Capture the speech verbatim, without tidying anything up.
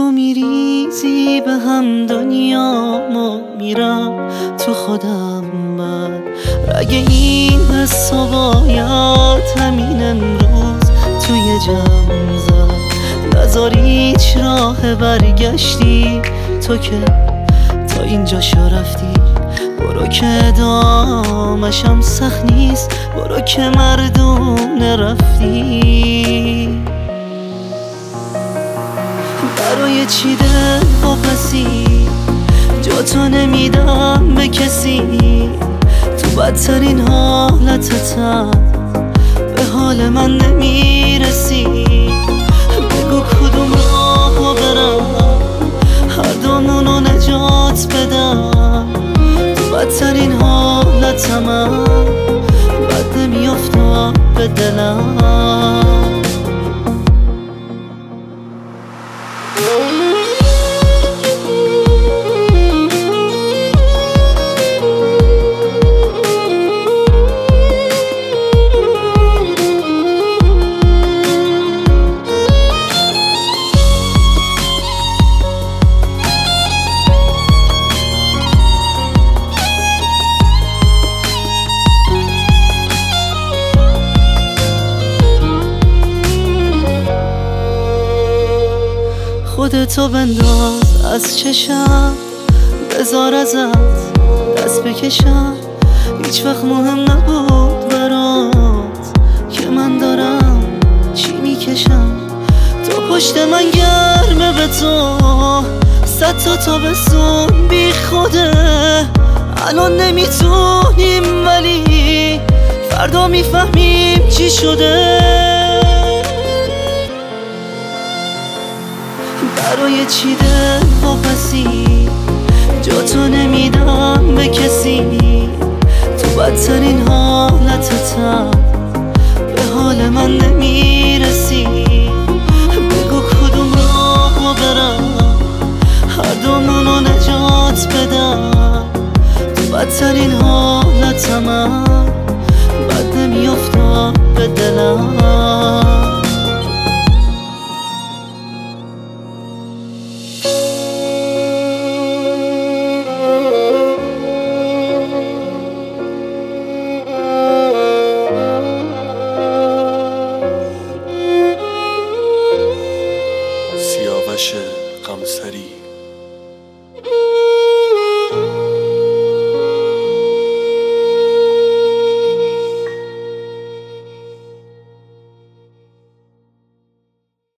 تو میریزی به هم دنیامو میرم تو خودم من اگه این حسا باید همین امروز توی جمع زد نذار هیچ راه برگشتی تو که تا اینجا شو رفتی برو که دامشم سخت نیست برو که مردونه رفتی برای چی دل واپسی جا تو نمیدم به کسی تو بدترین حالتتم به حال من نمیرسی بگو کدوم راهو برم هر دومونو نجات بدم تو بدترین حالتم بد نمیافتاد به دلم خودتو بنداز از چشم بذار ازت دست بکشم هیچ وقت مهم نبود برات که من دارم چی میکشم تو پشت من گرمه به تو صد تا تابستون بی خوده الان نمیتونیم ولی فردا میفهمیم چی شده برای چی دل واپسی جا تو نمیدم به کسی تو بدترین حالتتم